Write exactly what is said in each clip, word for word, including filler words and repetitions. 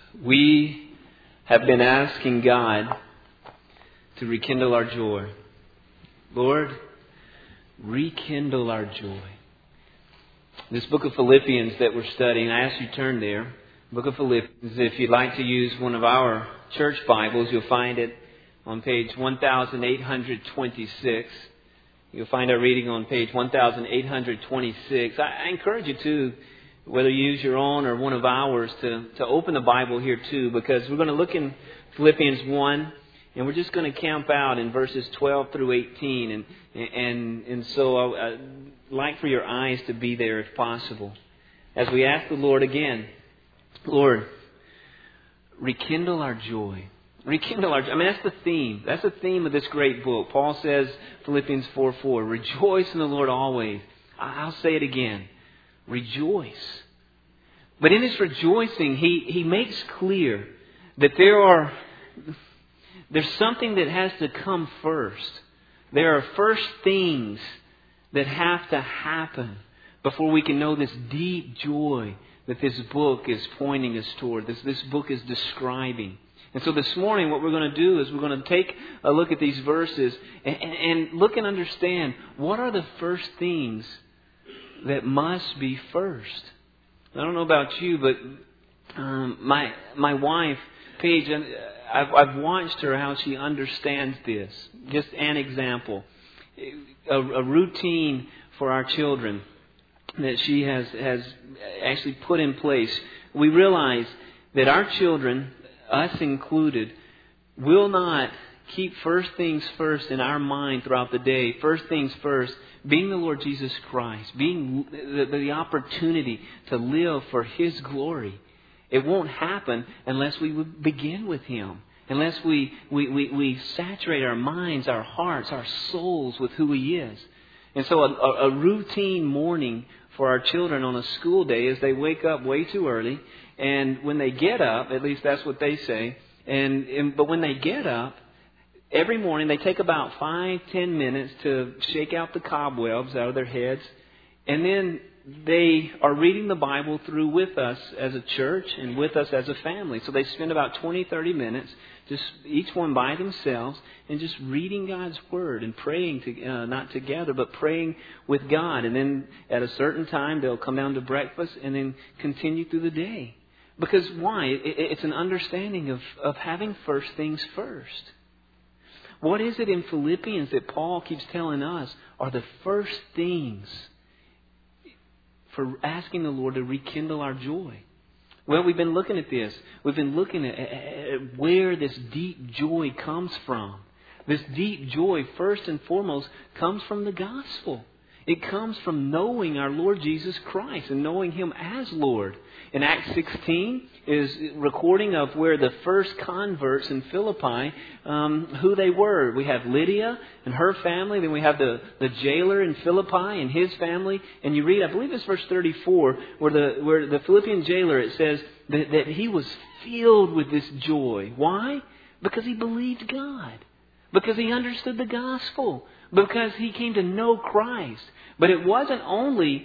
We have been asking God to rekindle our joy. Lord, rekindle our joy. This book of Philippians that we're studying, I ask you to turn there. Book of Philippians. If you'd like to use one of our church Bibles, you'll find it on page one thousand eight hundred twenty-six. You'll find our reading on page one thousand eight hundred twenty-six. I, I encourage you to, whether you use your own or one of ours, to, to open the Bible here too, because we're going to look in Philippians one, and we're just going to camp out in verses twelve through eighteen. And and and so I'd like for your eyes to be there if possible, as we ask the Lord again, Lord, rekindle our joy. Rekindle our joy. I mean, that's the theme. That's the theme of this great book. Paul says, Philippians four four, rejoice in the Lord always. I'll say it again. Rejoice. But in his rejoicing, he, he makes clear that there are there's something that has to come first. There are first things that have to happen before we can know this deep joy that this book is pointing us toward, this, this book is describing. And so this morning what we're going to do is we're going to take a look at these verses and, and, and look and understand what are the first things that must be first. I don't know about you, but um, my my wife, Paige, I've, I've watched her how she understands this. Just an example, a, a routine for our children that she has has actually put in place. We realize that our children, us included, will not keep first things first in our mind throughout the day. First things first, being the Lord Jesus Christ, being the, the opportunity to live for His glory. It won't happen unless we begin with Him. Unless we, we, we, we saturate our minds, our hearts, our souls with who He is. And so a, a routine morning for our children on a school day is they wake up way too early. And when they get up, at least that's what they say, and, and but when they get up, every morning they take about five, ten minutes to shake out the cobwebs out of their heads. And then they are reading the Bible through with us as a church and with us as a family. So they spend about twenty, thirty minutes, just each one by themselves, and just reading God's Word and praying, to, uh, not together, but praying with God. And then at a certain time, they'll come down to breakfast and then continue through the day. Because why? It's an understanding of, of having first things first. What is it in Philippians that Paul keeps telling us are the first things for asking the Lord to rekindle our joy? Well, we've been looking at this. We've been looking at, at where this deep joy comes from. This deep joy, first and foremost, comes from the gospel. It comes from knowing our Lord Jesus Christ and knowing Him as Lord. In Acts sixteen is recording of where the first converts in Philippi, um, who they were. We have Lydia and her family. Then we have the, the jailer in Philippi and his family. And you read, I believe it's verse thirty-four, where the where the Philippian jailer, it says that, that he was filled with this joy. Why? Because he believed God. Because he understood the gospel. Because he came to know Christ. But it wasn't only,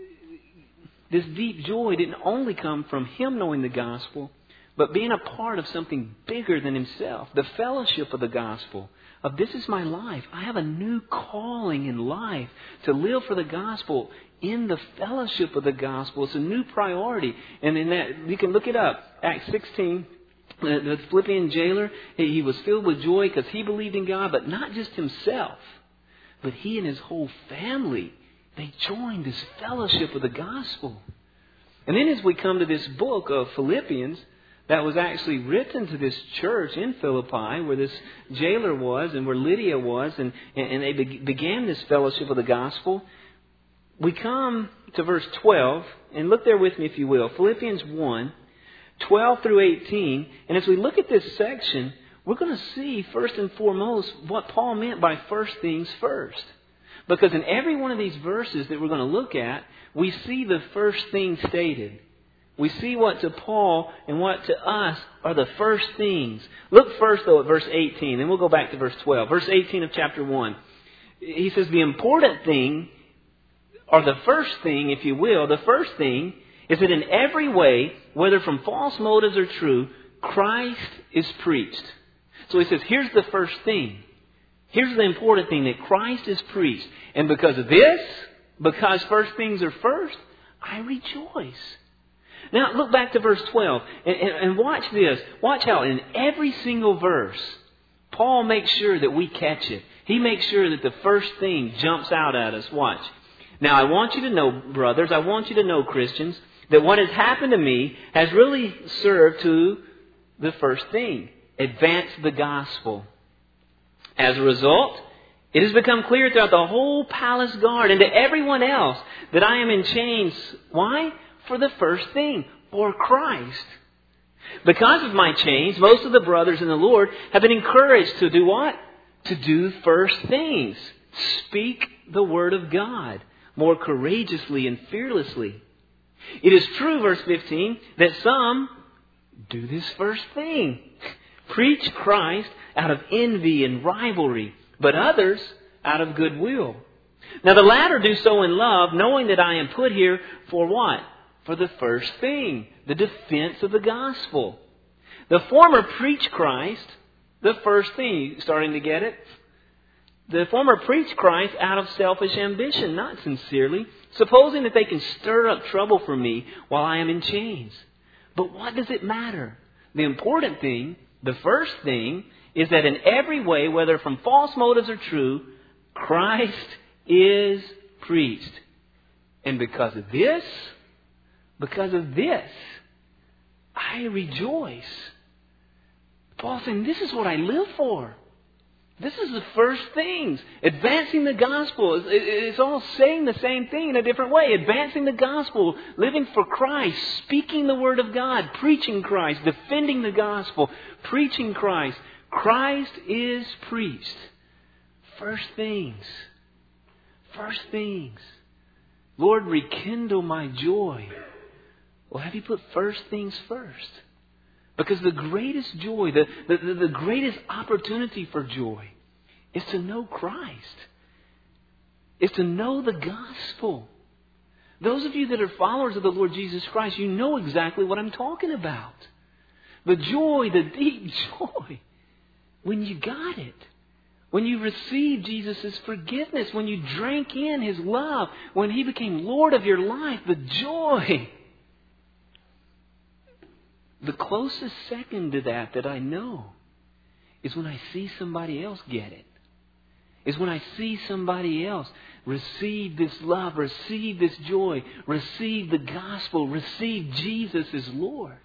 this deep joy didn't only come from him knowing the gospel, but being a part of something bigger than himself. The fellowship of the gospel. Of this is my life. I have a new calling in life to live for the gospel in the fellowship of the gospel. It's a new priority. And in that, you can look it up. Acts sixteen. The Philippian jailer, he was filled with joy because he believed in God, but not just himself, but he and his whole family, they joined this fellowship of the gospel. And then as we come to this book of Philippians that was actually written to this church in Philippi, where this jailer was and where Lydia was, and, and they began this fellowship of the gospel, we come to verse twelve, and look there with me if you will. Philippians one, twelve through eighteen. And as we look at this section, we're going to see first and foremost what Paul meant by first things first. Because in every one of these verses that we're going to look at, we see the first thing stated. We see what to Paul and what to us are the first things. Look first though at verse eighteen, then we'll go back to verse twelve. Verse eighteen of chapter one. He says the important thing, or the first thing, if you will, the first thing is that in every way, whether from false motives or true, Christ is preached. So he says, here's the first thing. Here's the important thing, that Christ is preached. And because of this, because first things are first, I rejoice. Now look back to verse twelve and, and, and watch this. Watch how in every single verse, Paul makes sure that we catch it. He makes sure that the first thing jumps out at us. Watch. Now I want you to know, brothers, I want you to know, Christians, that what has happened to me has really served to the first thing. Advance the gospel. As a result, it has become clear throughout the whole palace guard and to everyone else that I am in chains. Why? For the first thing, for Christ. Because of my chains, most of the brothers in the Lord have been encouraged to do what? To do first things. Speak the word of God more courageously and fearlessly. It is true, verse fifteen, that some do this first thing. Preach Christ out of envy and rivalry, but others out of goodwill. Now the latter do so in love, knowing that I am put here for what? For the first thing, the defense of the gospel. The former preach Christ, the first thing. You starting to get it? The former preach Christ out of selfish ambition, not sincerely, supposing that they can stir up trouble for me while I am in chains. But what does it matter? The important thing, the first thing, is that in every way, whether from false motives or true, Christ is preached. And because of this, because of this, I rejoice. Paul's saying, this is what I live for. This is the first things. Advancing the gospel. It's all saying the same thing in a different way. Advancing the gospel. Living for Christ. Speaking the word of God. Preaching Christ. Defending the gospel. Preaching Christ. Christ is preached. First things. First things. Lord, rekindle my joy. Well, have you put first things first? Because the greatest joy, the, the, the greatest opportunity for joy is to know Christ. Is to know the gospel. Those of you that are followers of the Lord Jesus Christ, you know exactly what I'm talking about. The joy, the deep joy, when you got it. When you received Jesus' forgiveness. When you drank in His love. When He became Lord of your life. The joy. The closest second to that that I know is when I see somebody else get it. Is when I see somebody else receive this love, receive this joy, receive the gospel, receive Jesus as Lord.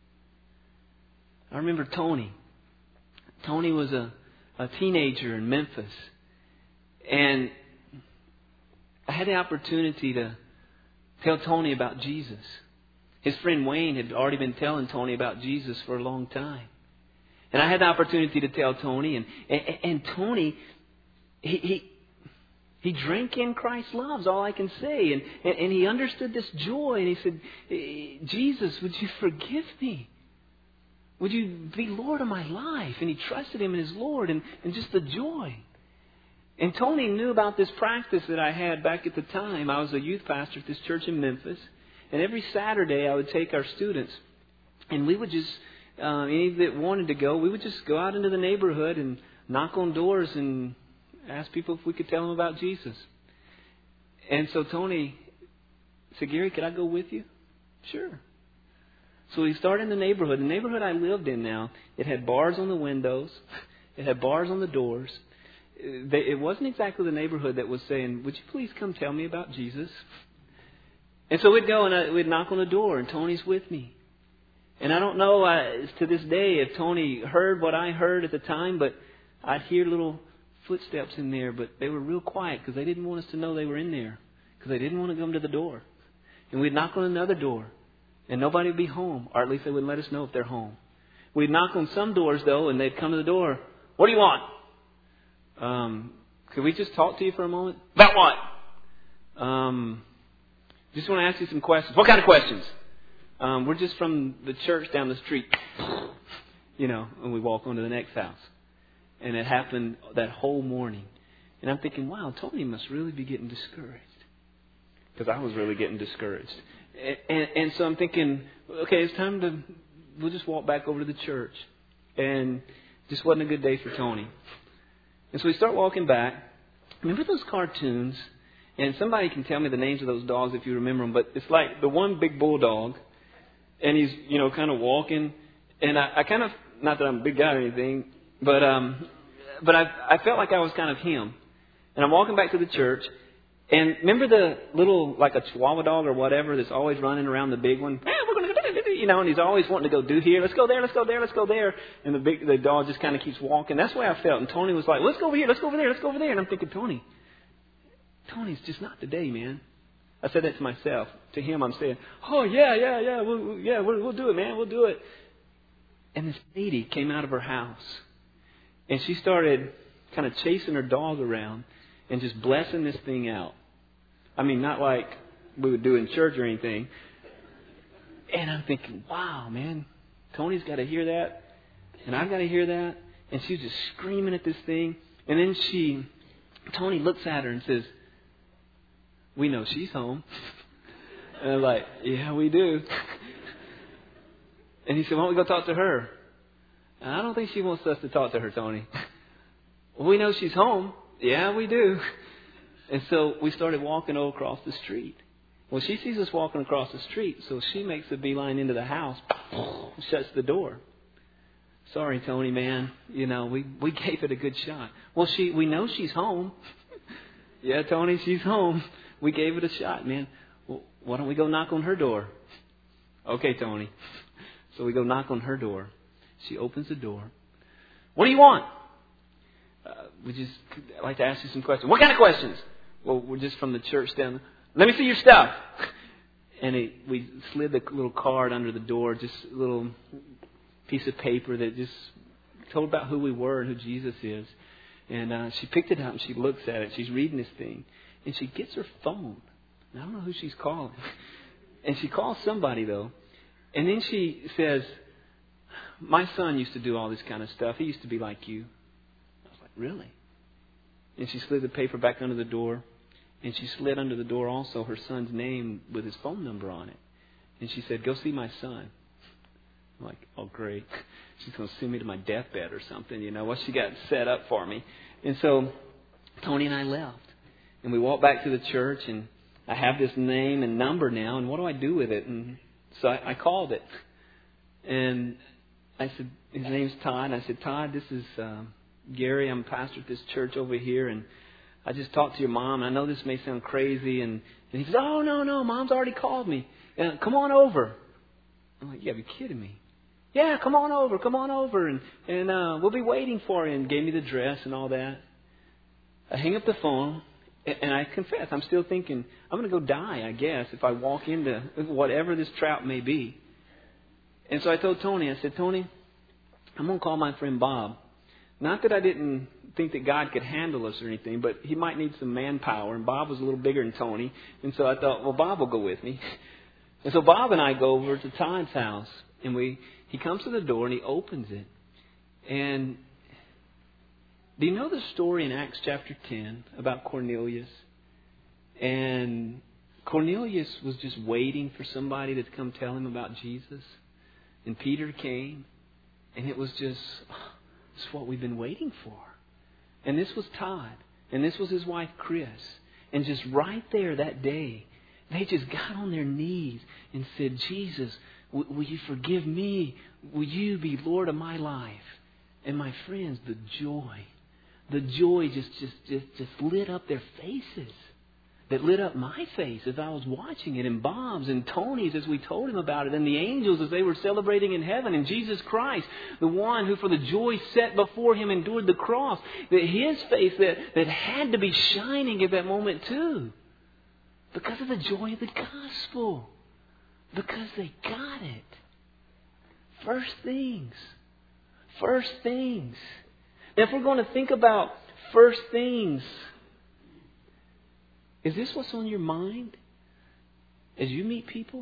I remember Tony. Tony was a, a teenager in Memphis. And I had the opportunity to tell Tony about Jesus. His friend Wayne had already been telling Tony about Jesus for a long time. And I had the opportunity to tell Tony. And, and, and Tony, he, he he drank in Christ's love, is all I can say. And, and, and he understood this joy. And he said, Jesus, would you forgive me? Would you be Lord of my life? And he trusted Him as Lord. And, and just the joy. And Tony knew about this practice that I had back at the time. I was a youth pastor at this church in Memphis. And every Saturday I would take our students and we would just, uh, any that wanted to go, we would just go out into the neighborhood and knock on doors and ask people if we could tell them about Jesus. And so Tony said, Gary, could I go with you? Sure. So we started in the neighborhood. The neighborhood I lived in now, it had bars on the windows. It had bars on the doors. It wasn't exactly the neighborhood that was saying, would you please come tell me about Jesus? And so we'd go and I, we'd knock on the door, and Tony's with me. And I don't know uh, to this day if Tony heard what I heard at the time, but I'd hear little footsteps in there, but they were real quiet because they didn't want us to know they were in there because they didn't want to come to the door. And we'd knock on another door, and nobody would be home, or at least they wouldn't let us know if they're home. We'd knock on some doors, though, and they'd come to the door. What do you want? Um, could we just talk to you for a moment? About what? Um... Just want to ask you some questions. What kind of questions? Um, we're just from the church down the street. You know, and we walk on to the next house. And it happened that whole morning. And I'm thinking, wow, Tony must really be getting discouraged. Because I was really getting discouraged. And, and so I'm thinking, okay, it's time to, we'll just walk back over to the church. And just wasn't a good day for Tony. And so we start walking back. Remember those cartoons? And somebody can tell me the names of those dogs if you remember them. But it's like the one big bulldog. And he's, you know, kind of walking. And I, I kind of, not that I'm a big guy or anything, but um, but I, I felt like I was kind of him. And I'm walking back to the church. And remember the little, like a Chihuahua dog or whatever that's always running around the big one? Eh, we're going to go, you know, and he's always wanting to go do here. Let's go there, let's go there, let's go there. And the big, the dog just kind of keeps walking. That's the way I felt. And Tony was like, let's go over here, let's go over there, let's go over there. And I'm thinking, Tony, Tony's just not today, man. I said that to myself. To him, I'm saying, oh, yeah, yeah, yeah, we'll, we'll, yeah, we'll, we'll do it, man, we'll do it. And this lady came out of her house. And she started kind of chasing her dog around and just blessing this thing out. I mean, not like we would do in church or anything. And I'm thinking, wow, man, Tony's got to hear that. And I've got to hear that. And she was just screaming at this thing. And then she, Tony looks at her and says, we know she's home. And I'm like, yeah, we do. And he said, why don't we go talk to her? And I don't think she wants us to talk to her, Tony. Well, we know she's home. Yeah, we do. And so we started walking over across the street. Well, she sees us walking across the street, so she makes a beeline into the house, shuts the door. Sorry, Tony, man. You know, we, we gave it a good shot. Well, she we know she's home. Yeah, Tony, she's home. We gave it a shot, man. Well, why don't we go knock on her door? Okay, Tony. So we go knock on her door. She opens the door. What do you want? Uh, we just I'd like to ask you some questions. What kind of questions? Well, we're just from the church down. Let me see your stuff. And it, we slid the little card under the door, just a little piece of paper that just told about who we were and who Jesus is. And uh, she picked it up and she looks at it. She's reading this thing. And she gets her phone. And I don't know who she's calling. And she calls somebody, though. And then she says, my son used to do all this kind of stuff. He used to be like you. I was like, really? And she slid the paper back under the door. And she slid under the door also her son's name with his phone number on it. And she said, go see my son. I'm like, oh, great. She's going to send me to my deathbed or something. You know, what she got set up for me. And so Tony and I left. And we walked back to the church. And I have this name and number now. And what do I do with it? And so I, I called it. And I said, his name's Todd. And I said, Todd, this is uh, Gary. I'm a pastor at this church over here. And I just talked to your mom. I know this may sound crazy. And, and he says, oh, no, no. Mom's already called me. Uh, come on over. I'm like, you gotta be kidding me. Yeah, come on over. Come on over. And, and uh, we'll be waiting for you. And gave me the dress and all that. I hang up the phone. And I confess, I'm still thinking, I'm going to go die, I guess, if I walk into whatever this trap may be. And so I told Tony, I said, Tony, I'm going to call my friend Bob. Not that I didn't think that God could handle us or anything, but he might need some manpower. And Bob was a little bigger than Tony. And so I thought, well, Bob will go with me. And so Bob and I go over to Todd's house. And we he comes to the door and he opens it. And do you know the story in Acts chapter ten about Cornelius? And Cornelius was just waiting for somebody to come tell him about Jesus. And Peter came. And it was just, oh, this is what we've been waiting for. And this was Todd. And this was his wife, Chris. And just right there that day, they just got on their knees and said, Jesus, w- will you forgive me? Will you be Lord of my life? And my friends, the joy. The joy just, just, just, just lit up their faces. That lit up my face as I was watching it. And Bob's and Tony's as we told him about it. And the angels as they were celebrating in heaven. And Jesus Christ, the one who for the joy set before him endured the cross. That his face that, that had to be shining at that moment too. Because of the joy of the gospel. Because they got it. First things. First things. Now, if we're going to think about first things, is this what's on your mind as you meet people?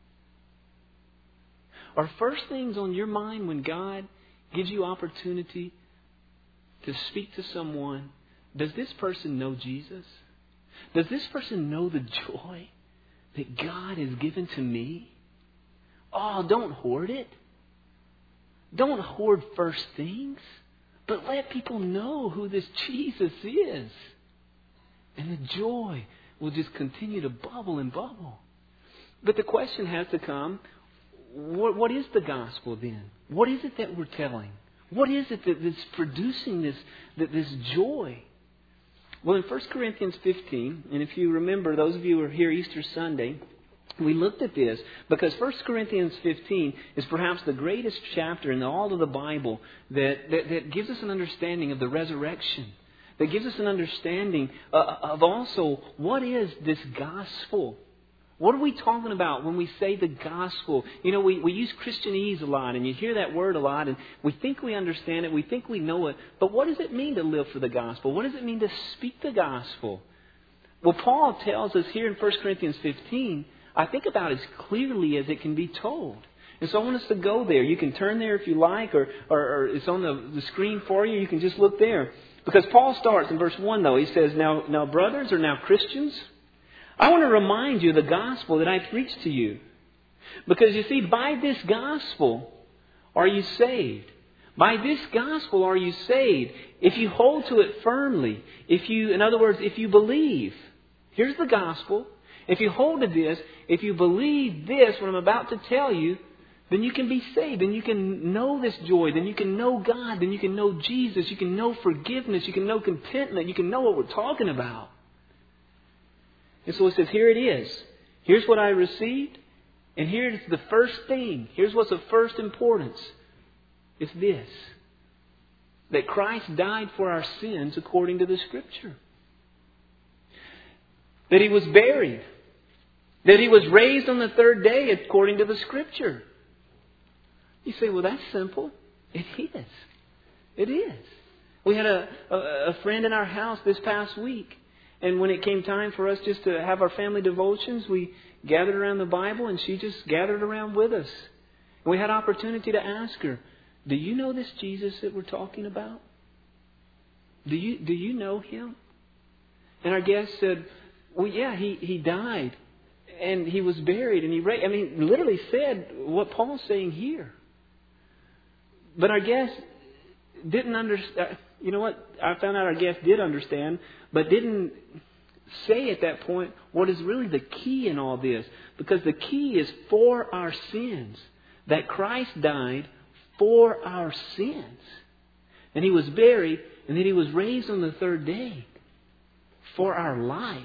Are first things on your mind when God gives you opportunity to speak to someone? Does this person know Jesus? Does this person know the joy that God has given to me, oh, don't hoard it. Don't hoard first things, but let people know who this Jesus is. And the joy will just continue to bubble and bubble. But the question has to come, what, what is the gospel then? What is it that we're telling? What is it that, that's producing this, that, this joy? Well, in First Corinthians fifteen, and if you remember, those of you who were here Easter Sunday, we looked at this because First Corinthians fifteen is perhaps the greatest chapter in all of the Bible that, that, that gives us an understanding of the resurrection. That gives us an understanding uh, of also what is this gospel. What are we talking about when we say the gospel? You know, we, we use Christianese a lot, and you hear that word a lot, and we think we understand it, we think we know it. But what does it mean to live for the gospel? What does it mean to speak the gospel? Well, Paul tells us here in First Corinthians fifteen, I think about as clearly as it can be told. And so I want us to go there. You can turn there if you like, or, or, or it's on the, the screen for you. You can just look there. Because Paul starts in verse one, though. He says, now, now brothers, or now Christians, I want to remind you of the gospel that I preached to you. Because you see, by this gospel are you saved. By this gospel are you saved. If you hold to it firmly. If you, in other words, if you believe. Here's the gospel. If you hold to this, if you believe this, what I'm about to tell you, then you can be saved. Then you can know this joy. Then you can know God. Then you can know Jesus. You can know forgiveness. You can know contentment. You can know what we're talking about. And so it says, here it is. Here's what I received. And here's the first thing. Here's what's of first importance. It's this. That Christ died for our sins according to the Scripture. That He was buried. That He was raised on the third day according to the Scripture. You say, well, that's simple. It is. It is. We had a, a, a friend in our house this past week. And when it came time for us just to have our family devotions, we gathered around the Bible and she just gathered around with us. And we had opportunity to ask her, do you know this Jesus that we're talking about? Do you, do you know Him? And our guest said, well, yeah, he, he died. And He was buried. And He raised. I mean, literally said what Paul's saying here. But our guest didn't understand. You know what? I found out our guest did understand, but didn't say at that point what is really the key in all this. Because the key is for our sins. That Christ died for our sins. And He was buried, and then He was raised on the third day for our life.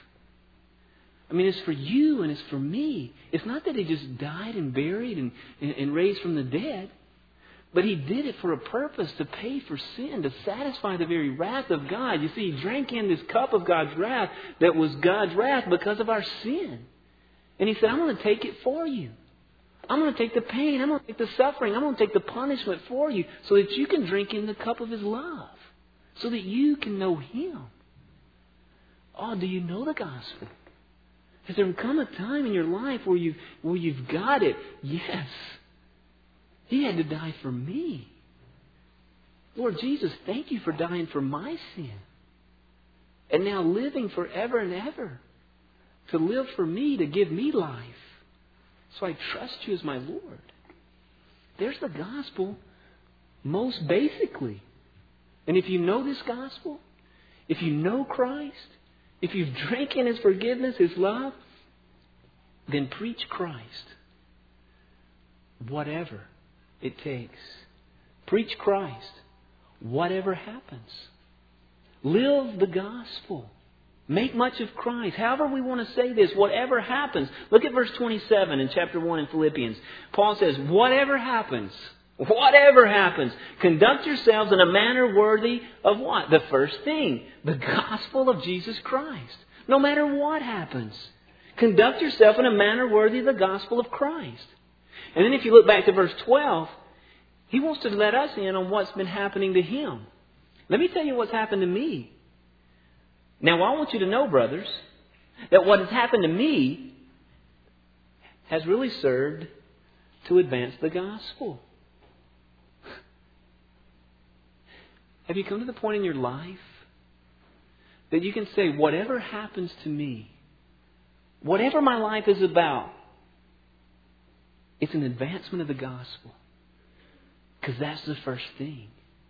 I mean, it's for you and it's for me. It's not that He just died and buried and, and, and raised from the dead. But He did it for a purpose, to pay for sin, to satisfy the very wrath of God. You see, He drank in this cup of God's wrath that was God's wrath because of our sin. And He said, I'm going to take it for you. I'm going to take the pain. I'm going to take the suffering. I'm going to take the punishment for you so that you can drink in the cup of His love. So that you can know Him. Oh, do you know the gospel? Has there come a time in your life where you've, where you've got it? Yes. He had to die for me. Lord Jesus, thank You for dying for my sin. And now living forever and ever. To live for me, to give me life. So I trust You as my Lord. There's the gospel most basically. And if you know this gospel, if you know Christ, if you've drank in His forgiveness, His love, then preach Christ. Whatever it takes. Preach Christ. Whatever happens. Live the gospel. Make much of Christ. However we want to say this, whatever happens. Look at verse twenty-seven in chapter one in Philippians. Paul says, whatever happens, whatever happens, conduct yourselves in a manner worthy of what? The first thing, the gospel of Jesus Christ. No matter what happens, conduct yourself in a manner worthy of the gospel of Christ. And then if you look back to verse twelve, he wants to let us in on what's been happening to him. Let me tell you what's happened to me. Now, I want you to know, brothers, that what has happened to me has really served to advance the gospel. Have you come to the point in your life that you can say, whatever happens to me, whatever my life is about, it's an advancement of the gospel. Because that's the first thing.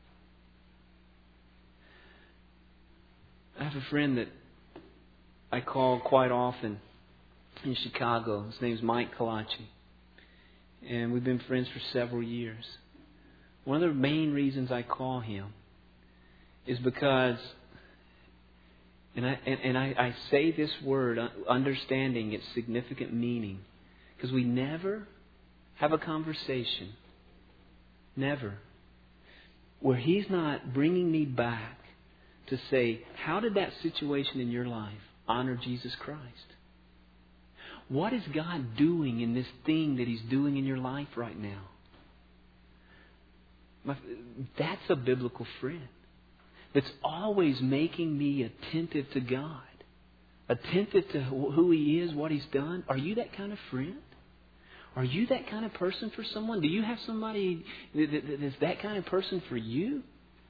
I have a friend that I call quite often in Chicago. His name's Mike Kalachi. And we've been friends for several years. One of the main reasons I call him is because, and I, and, and I, I say this word, understanding its significant meaning, because we never have a conversation, never, where he's not bringing me back to say, how did that situation in your life honor Jesus Christ? What is God doing in this thing that He's doing in your life right now? That's a biblical friend that's always making me attentive to God, attentive to who He is, what He's done. Are you that kind of friend? Are you that kind of person for someone? Do you have somebody that's that kind of person for you?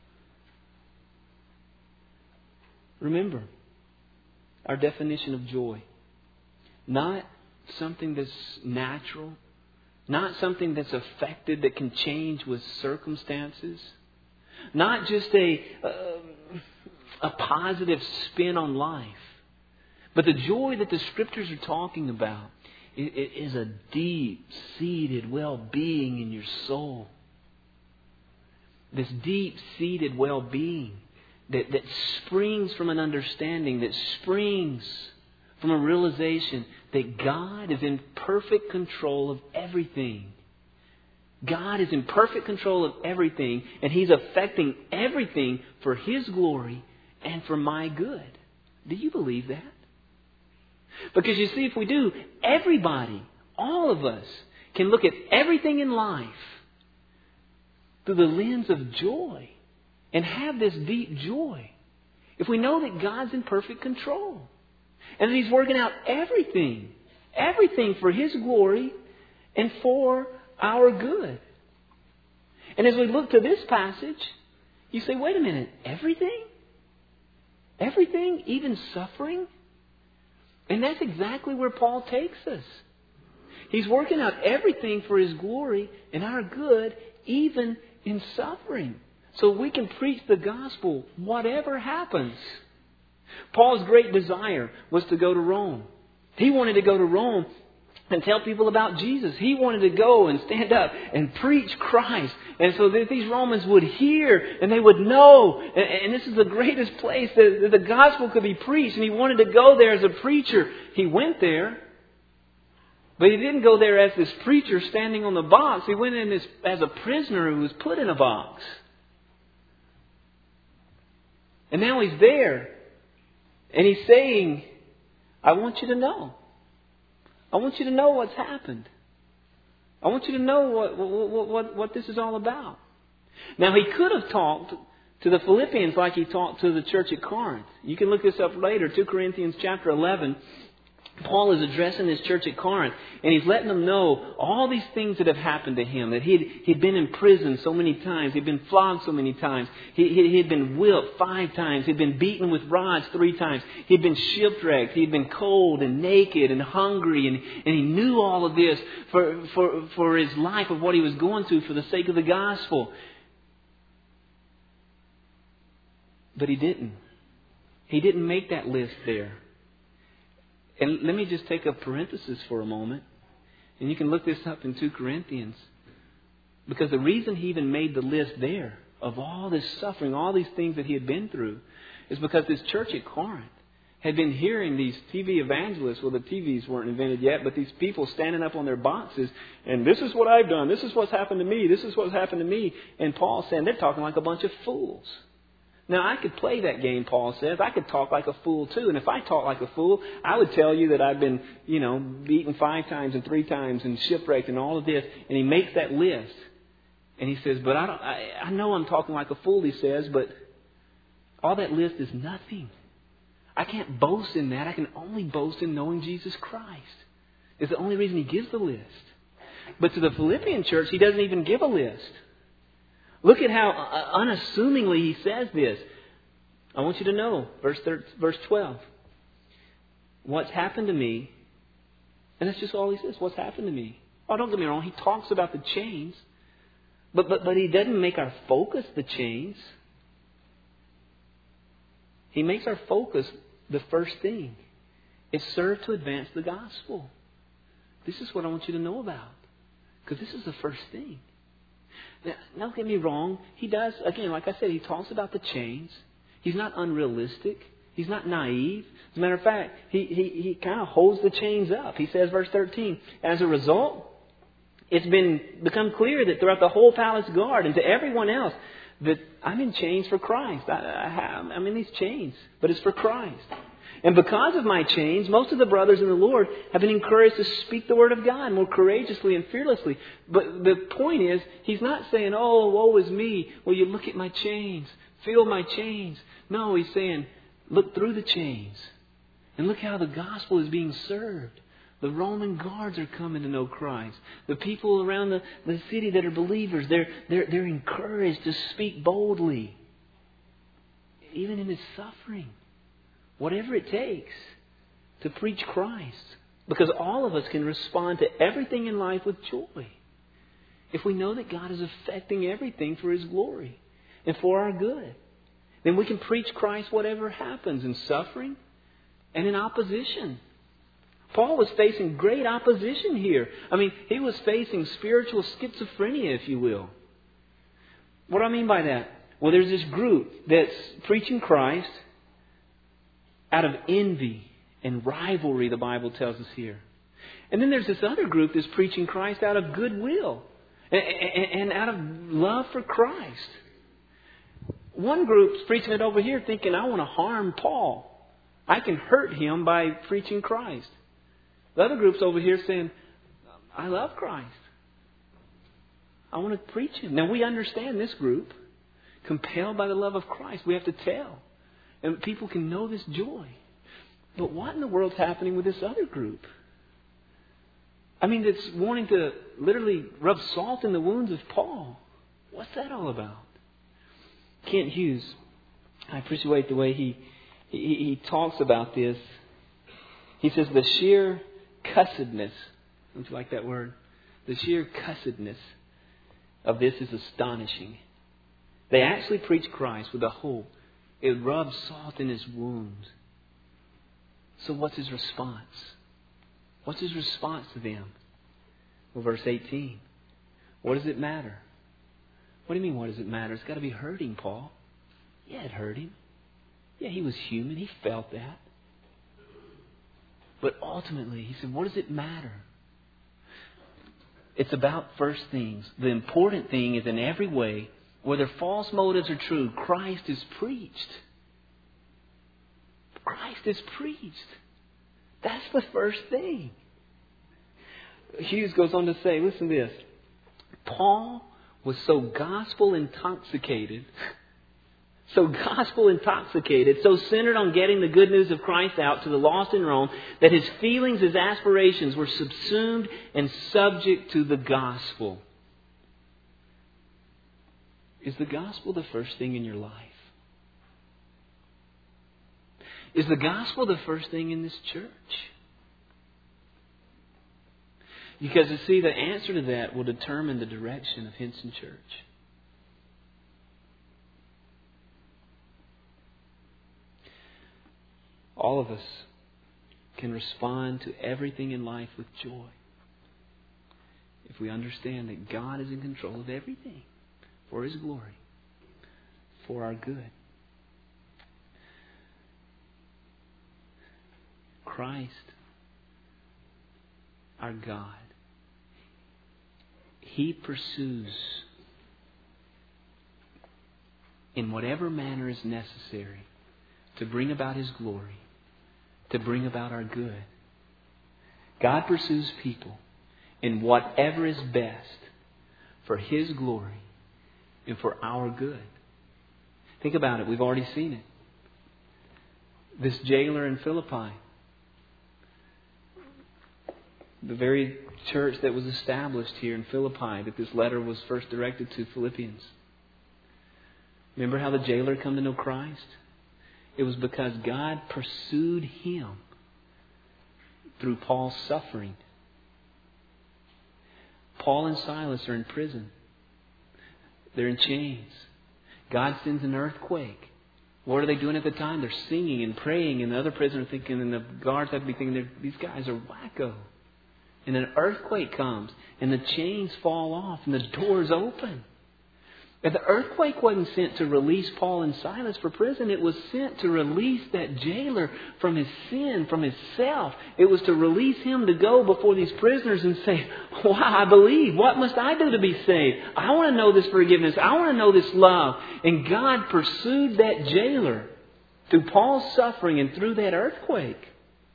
Remember, our definition of joy. Not something that's natural. Not something that's affected, that can change with circumstances. Not just a, uh, a positive spin on life. But the joy that the Scriptures are talking about is a deep-seated well-being in your soul. This deep-seated well-being that, that springs from an understanding, that springs from a realization that God is in perfect control of everything. God is in perfect control of everything, and He's affecting everything for His glory and for my good. Do you believe that? Because you see, if we do, everybody, all of us, can look at everything in life through the lens of joy and have this deep joy. If we know that God's in perfect control and that He's working out everything, everything for His glory and for our good. And as we look to this passage, you say, wait a minute, everything? Everything? Even suffering? And that's exactly where Paul takes us. He's working out everything for His glory and our good, even in suffering. So we can preach the gospel whatever happens. Paul's great desire was to go to Rome. He wanted to go to Rome and tell people about Jesus. He wanted to go and stand up and preach Christ. And so that these Romans would hear and they would know. And this is the greatest place that the gospel could be preached. And he wanted to go there as a preacher. He went there. But he didn't go there as this preacher standing on the box. He went in as, as a prisoner who was put in a box. And now he's there. And he's saying, I want you to know. I want you to know what's happened. I want you to know what, what, what, what this is all about. Now, he could have talked to the Philippians like he talked to the church at Corinth. You can look this up later, Second Corinthians chapter eleven. Paul is addressing his church at Corinth, and he's letting them know all these things that have happened to him. That he'd, he'd been in prison so many times. He'd been flogged so many times. He, he, he'd been whipped five times. He'd been beaten with rods three times. He'd been shipwrecked. He'd been cold and naked and hungry. And, and he knew all of this for, for, for his life of what he was going through for the sake of the gospel. But he didn't. He didn't make that list there. And let me just take a parenthesis for a moment. And you can look this up in Second Corinthians. Because the reason he even made the list there of all this suffering, all these things that he had been through, is because this church at Corinth had been hearing these T V evangelists. Well, the T Vs weren't invented yet, but these people standing up on their boxes. And this is what I've done. This is what's happened to me. This is what's happened to me. And Paul saying they're talking like a bunch of fools. Now, I could play that game, Paul says. I could talk like a fool, too. And if I talk like a fool, I would tell you that I've been, you know, beaten five times and three times and shipwrecked and all of this. And he makes that list. And he says, but I don't, I, I know I'm talking like a fool, he says, but all that list is nothing. I can't boast in that. I can only boast in knowing Jesus Christ. It's the only reason he gives the list. But to the Philippian church, he doesn't even give a list. Look at how unassumingly he says this. I want you to know, verse thirteen, verse twelve. What's happened to me And that's just all he says. What's happened to me? Oh, don't get me wrong. He talks about the chains. But, but, but he doesn't make our focus the chains. He makes our focus the first thing. It served to advance the gospel. This is what I want you to know about. Because this is the first thing. Now, don't get me wrong. He does, again, like I said, he talks about the chains. He's not unrealistic. He's not naive. As a matter of fact, he, he, he kind of holds the chains up. He says, verse thirteen, as a result, it's been become clear that throughout the whole palace guard and to everyone else that I'm in chains for Christ. I, I have, I'm in these chains, but it's for Christ. And because of my chains, most of the brothers in the Lord have been encouraged to speak the word of God more courageously and fearlessly. But the point is, he's not saying, oh, woe is me. Well, you look at my chains. Feel my chains. No, he's saying, look through the chains. And look how the gospel is being served. The Roman guards are coming to know Christ. The people around the, the city that are believers, they're, they're, they're encouraged to speak boldly. Even in his suffering. Whatever it takes to preach Christ. Because all of us can respond to everything in life with joy. If we know that God is affecting everything for His glory and for our good. Then we can preach Christ whatever happens in suffering and in opposition. Paul was facing great opposition here. I mean, he was facing spiritual schizophrenia, if you will. What do I mean by that? Well, there's this group that's preaching Christ out of envy and rivalry, the Bible tells us here. And then there's this other group that's preaching Christ out of goodwill and out of love for Christ. One group's preaching it over here thinking, I want to harm Paul. I can hurt him by preaching Christ. The other group's over here saying, I love Christ. I want to preach Him. Now we understand this group. Compelled by the love of Christ. We have to tell. And people can know this joy. But what in the world's happening with this other group? I mean, it's wanting to literally rub salt in the wounds of Paul. What's that all about? Kent Hughes, I appreciate the way he, he, he talks about this. He says the sheer cussedness, don't you like that word? The sheer cussedness of this is astonishing. They actually preach Christ with a hope. It rubs salt in his wounds. So what's his response? What's his response to them? Well, verse eighteen. What does it matter? What do you mean, what does it matter? It's got to be hurting, Paul. Yeah, it hurt him. Yeah, he was human. He felt that. But ultimately, he said, what does it matter? It's about first things. The important thing is in every way, whether false motives are true, Christ is preached. Christ is preached. That's the first thing. Hughes goes on to say, listen to this. Paul was so gospel intoxicated, so gospel intoxicated, so centered on getting the good news of Christ out to the lost in Rome, that his feelings, his aspirations were subsumed and subject to the gospel. Is the gospel the first thing in your life? Is the gospel the first thing in this church? Because you see, the answer to that will determine the direction of Hinson Church. All of us can respond to everything in life with joy if we understand that God is in control of everything for His glory, for our good. Christ, our God, He pursues in whatever manner is necessary to bring about His glory, to bring about our good. God pursues people in whatever is best for His glory and for our good. Think about it. We've already seen it. This jailer in Philippi, the very church that was established here in Philippi that this letter was first directed to, Philippians. Remember how the jailer come to know Christ? It was because God pursued him through Paul's suffering Paul and Silas are in prison. They're in chains. God sends an earthquake. What are they doing at the time? They're singing and praying, and the other prisoners are thinking, and the guards have to be thinking, these guys are wacko. And an earthquake comes, and the chains fall off, and the doors open. But the earthquake wasn't sent to release Paul and Silas for prison. It was sent to release that jailer from his sin, from his self. It was to release him to go before these prisoners and say, wow, I believe. What must I do to be saved? I want to know this forgiveness. I want to know this love. And God pursued that jailer through Paul's suffering and through that earthquake.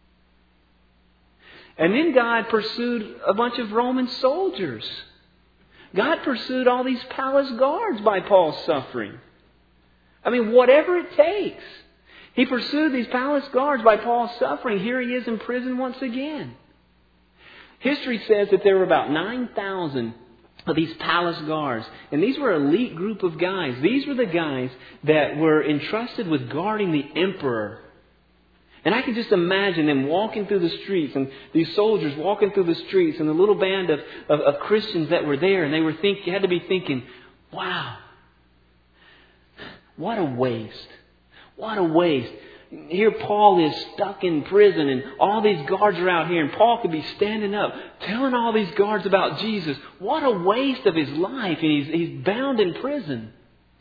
And then God pursued a bunch of Roman soldiers. God pursued all these palace guards by Paul's suffering. I mean, whatever it takes. He pursued these palace guards by Paul's suffering. Here he is in prison once again. History says that there were about nine thousand of these palace guards. And these were an elite group of guys. These were the guys that were entrusted with guarding the emperor. And I can just imagine them walking through the streets, and these soldiers walking through the streets, and the little band of, of, of Christians that were there, and they were think, had to be thinking, wow, what a waste. What a waste. Here Paul is stuck in prison, and all these guards are out here, and Paul could be standing up, telling all these guards about Jesus. What a waste of his life, and he's, he's bound in prison.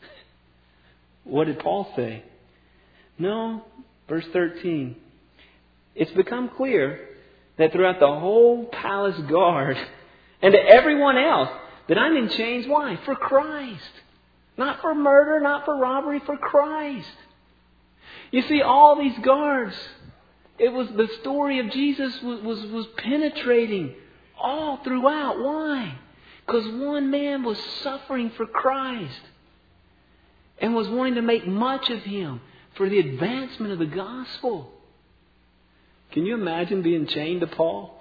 What did Paul say? No. Verse thirteen, it's become clear that throughout the whole palace guard and to everyone else that I'm in chains. Why? For Christ. Not for murder, not for robbery, for Christ. You see, all these guards, it was the story of Jesus was, was, was penetrating all throughout. Why? Because one man was suffering for Christ and was wanting to make much of Him for the advancement of the gospel. Can you imagine being chained to Paul?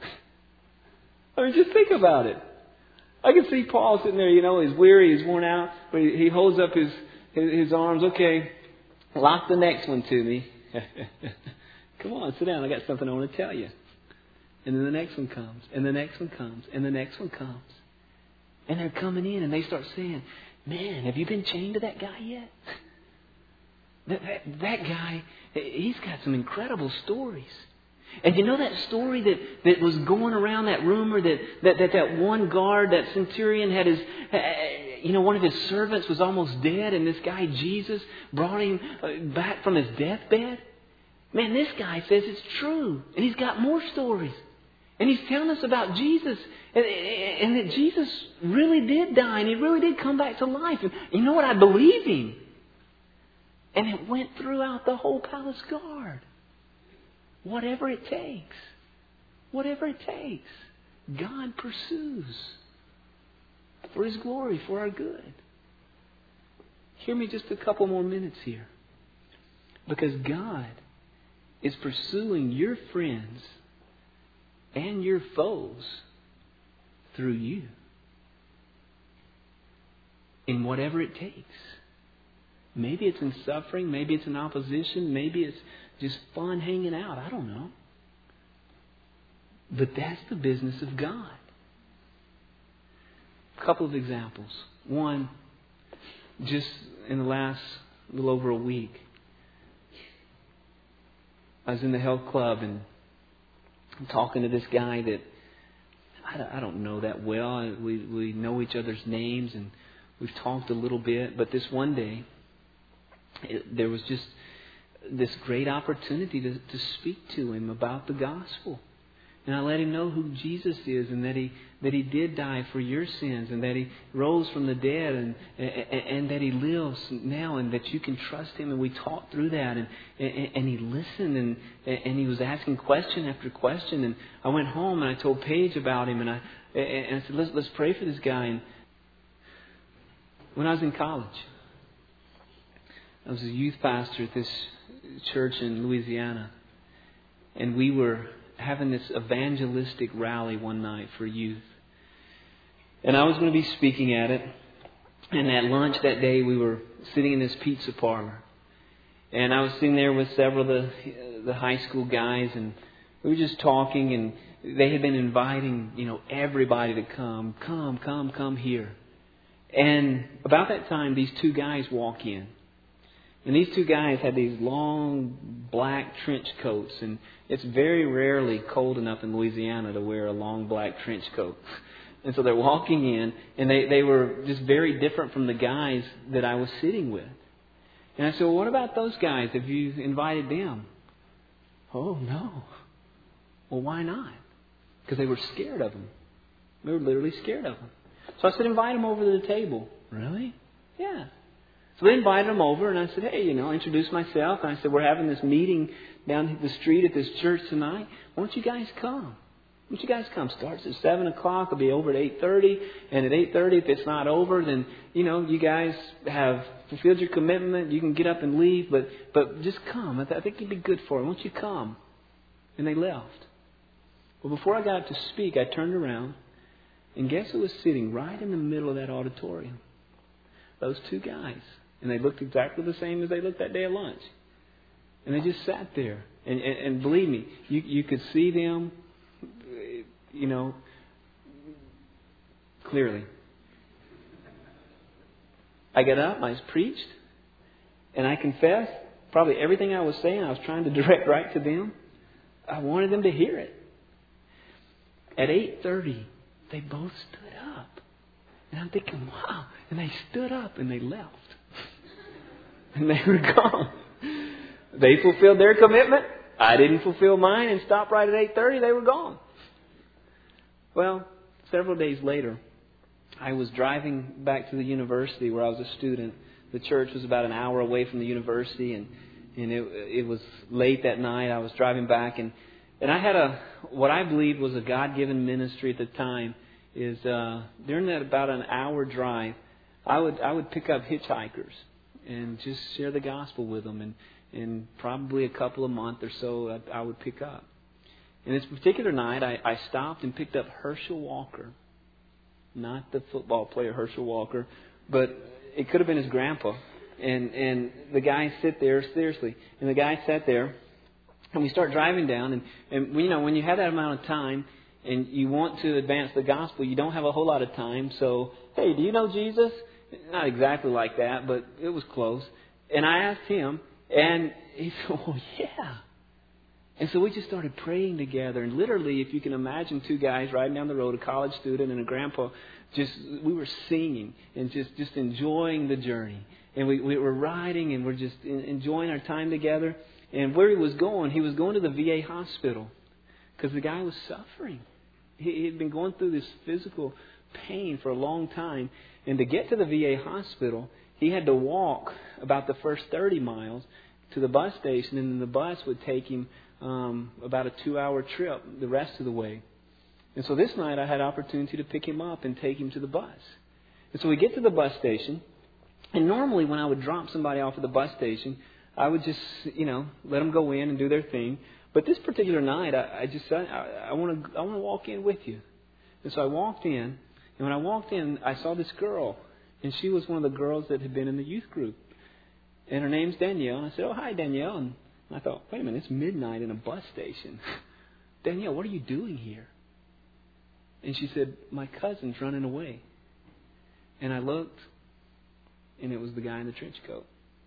I mean, just think about it. I can see Paul sitting there, you know, he's weary, he's worn out, but he, he holds up his, his, his arms. Okay, lock the next one to me. Come on, sit down. I got something I want to tell you. And then the next one comes, and the next one comes, and the next one comes. And they're coming in, and they start saying, man, have you been chained to that guy yet? That, that, that guy, he's got some incredible stories. And you know that story that, that was going around, that rumor that, that, that that one guard, that centurion had his, you know, one of his servants was almost dead, and this guy Jesus brought him back from his deathbed? Man, this guy says it's true. And he's got more stories. And he's telling us about Jesus. And, and that Jesus really did die, and He really did come back to life. And you know what? I believe Him. And it went throughout the whole palace guard. Whatever it takes. Whatever it takes. God pursues. For His glory, for our good. Hear me just a couple more minutes here. Because God is pursuing your friends and your foes through you. In whatever it takes. Maybe it's in suffering. Maybe it's in opposition. Maybe it's just fun hanging out. I don't know. But that's the business of God. A couple of examples. One, just in the last little over a week, I was in the health club and I'm talking to this guy that I don't know that well. We, we know each other's names and we've talked a little bit. But this one day, It, there was just this great opportunity to, to speak to him about the gospel. And I let him know who Jesus is, and that he that he did die for your sins, and that He rose from the dead, and and, and that He lives now, and that you can trust Him. And we talked through that, and and, and he listened, and and he was asking question after question. And I went home and I told Paige about him, and I and I said, let's let's pray for this guy. And when I was in college, I was a youth pastor at this church in Louisiana. And we were having this evangelistic rally one night for youth. And I was going to be speaking at it. And at lunch that day, we were sitting in this pizza parlor. And I was sitting there with several of the, the high school guys. And we were just talking. And they had been inviting, you know, everybody to come, come, come, come here. And about that time, these two guys walk in. And these two guys had these long black trench coats. And it's very rarely cold enough in Louisiana to wear a long black trench coat. And so they're walking in, and they, they were just very different from the guys that I was sitting with. And I said, well, what about those guys? Have you invited them? Oh, no. Well, why not? Because they were scared of him. They were literally scared of him. So I said, invite them over to the table. Really? Yeah. So they invited them over, and I said, hey, you know, I introduced myself. And I said, we're having this meeting down the street at this church tonight. Why don't you guys come? Why don't you guys come? Starts at seven o'clock. It'll be over at eight thirty. And at eight thirty, if it's not over, then, you know, you guys have fulfilled your commitment. You can get up and leave. But but just come. I, th- I think it'd be good for them. Why don't you come? And they left. Well, before I got up to speak, I turned around. And guess who was sitting right in the middle of that auditorium? Those two guys. And they looked exactly the same as they looked that day at lunch. And they just sat there. And, and, and believe me, you, you could see them, you know, clearly. I got up, I was preached, and I confessed probably everything I was saying, I was trying to direct right to them. I wanted them to hear it. At eight thirty, they both stood up. And I'm thinking, wow. And they stood up and they left. And they were gone. They fulfilled their commitment. I didn't fulfill mine and stopped right at eight thirty. They were gone. Well, several days later, I was driving back to the university where I was a student. The church was about an hour away from the university, and, and it, it was late that night. I was driving back, and, and I had a what I believed was a God-given ministry at the time. Is uh, during that about an hour drive, I would I would pick up hitchhikers and just share the gospel with them, and, and probably a couple a month or so I, I would pick up. And this particular night, I, I stopped and picked up Herschel Walker, not the football player Herschel Walker, but it could have been his grandpa. And and the guy sat there seriously, and the guy sat there, and we start driving down, and and you know when you have that amount of time. And you want to advance the gospel, you don't have a whole lot of time. So, hey, do you know Jesus? Not exactly like that, but it was close. And I asked him, and he said, oh, yeah. And so we just started praying together. And literally, if you can imagine two guys riding down the road, a college student and a grandpa, just we were singing and just, just enjoying the journey. And we, we were riding and we're just enjoying our time together. And where he was going, he was going to the V A hospital because the guy was suffering. He had been going through this physical pain for a long time. And to get to the V A hospital, he had to walk about the first thirty miles to the bus station. And then the bus would take him um, about a two-hour trip the rest of the way. And so this night I had opportunity to pick him up and take him to the bus. And so we get to the bus station. And normally when I would drop somebody off at the bus station, I would just, you know, let them go in and do their thing. But this particular night, I, I just said, I, I want to I want to walk in with you. And so I walked in. And when I walked in, I saw this girl. And she was one of the girls that had been in the youth group. And her name's Danielle. And I said, oh, hi, Danielle. And I thought, wait a minute, it's midnight in a bus station. Danielle, what are you doing here? And she said, my cousin's running away. And I looked, and it was the guy in the trench coat.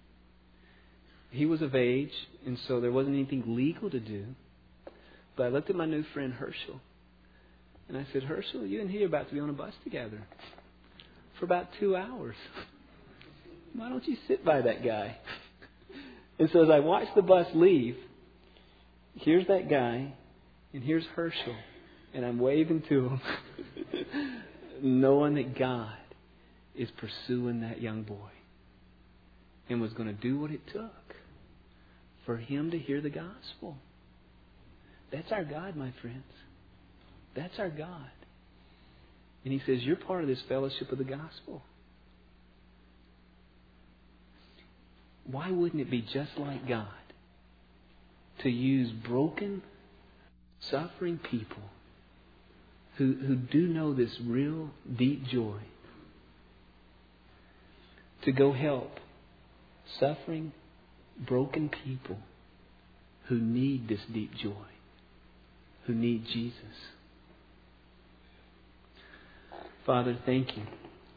He was of age, and so there wasn't anything legal to do. But I looked at my new friend Herschel, and I said, Herschel, you and he are about to be on a bus together for about two hours. Why don't you sit by that guy? And so as I watched the bus leave, here's that guy, and here's Herschel, and I'm waving to him, knowing that God is pursuing that young boy and was going to do what it took for him to hear the gospel. That's our God, my friends. That's our God. And he says, you're part of this fellowship of the gospel. Why wouldn't it be just like God to use broken, suffering people who, who do know this real deep joy to go help suffering, broken people who need this deep joy? who need Jesus. Father, thank you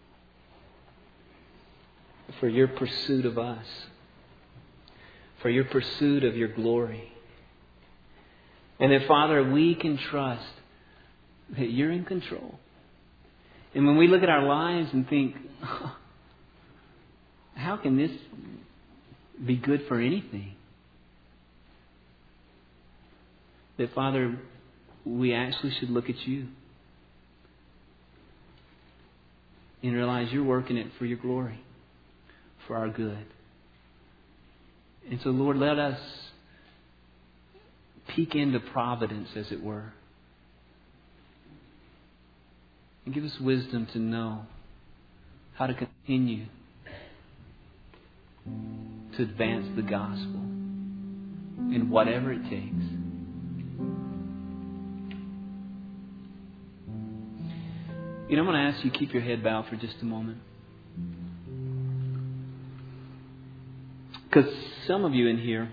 for your pursuit of us, for your pursuit of your glory. And that, Father, we can trust that you're in control. And when we look at our lives and think, oh, how can this be good for anything? That, Father, we actually should look at you and realize you're working it for your glory, for our good. And so, Lord, let us peek into providence, as it were. And give us wisdom to know how to continue to advance the gospel in whatever it takes. You know, I'm going to ask you to keep your head bowed for just a moment. Because some of you in here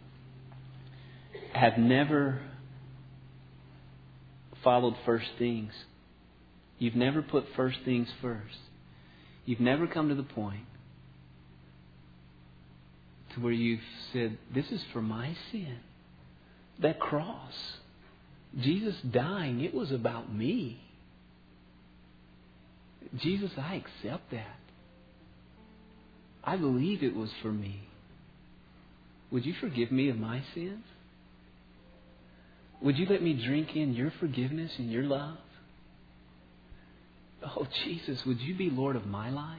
have never followed first things. You've never put first things first. You've never come to the point to where you've said, this is for my sin. That cross, Jesus dying, it was about me. Jesus, I accept that. I believe it was for me. Would you forgive me of my sins? Would you let me drink in your forgiveness and your love? Oh, Jesus, would you be Lord of my life?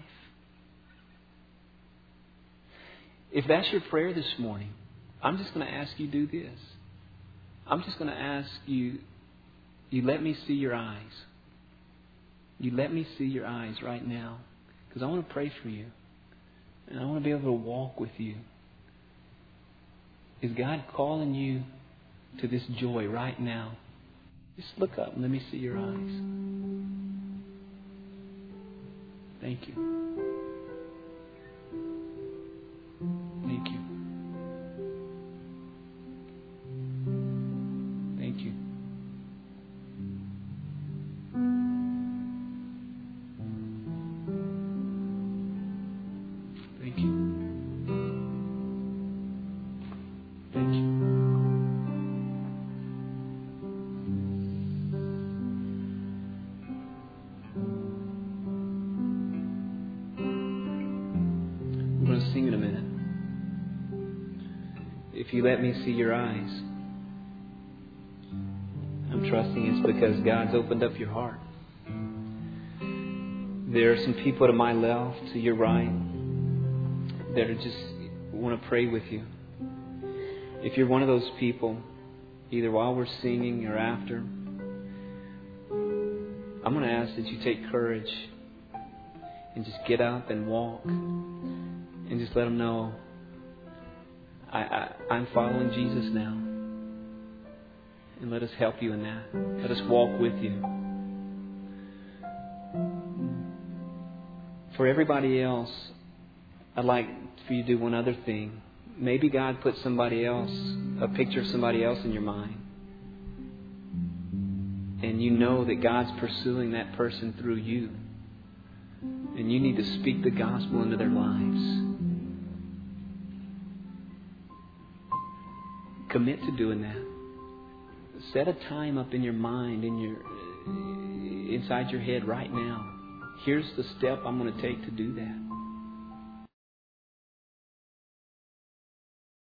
If that's your prayer this morning, I'm just going to ask you to do this. I'm just going to ask you, you let me see your eyes. You let me see your eyes right now. Because I want to pray for you. And I want to be able to walk with you. Is God calling you to this joy right now? Just look up and let me see your eyes. Thank you. Thank you. Thank you. Thank you. Thank you. We're going to sing in a minute. If you let me see your eyes, I'm trusting it's because God's opened up your heart. There are some people to my left, to your right, that are just want to pray with you. If you're one of those people, either while we're singing or after, I'm going to ask that you take courage and just get up and walk and just let them know, I, I, I'm following Jesus now. And let us help you in that. Let us walk with you. For everybody else, I'd like for you to do one other thing. Maybe God put somebody else, a picture of somebody else in your mind. And you know that God's pursuing that person through you. And you need to speak the gospel into their lives. Commit to doing that. Set a time up in your mind, in your inside your head right now. Here's the step I'm going to take to do that.